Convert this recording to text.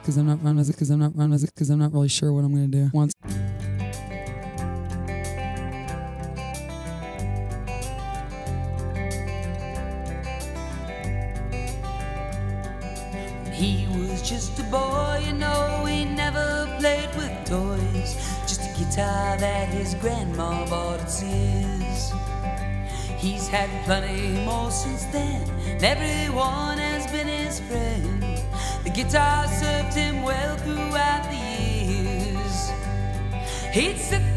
because I'm not really sure what I'm gonna do. Once. He was just a boy, you know, he never played with toys. Just a guitar that his grandma bought at Sears. He's had plenty more since then, and everyone has been his friend. The guitar served him well throughout the years. He'd sit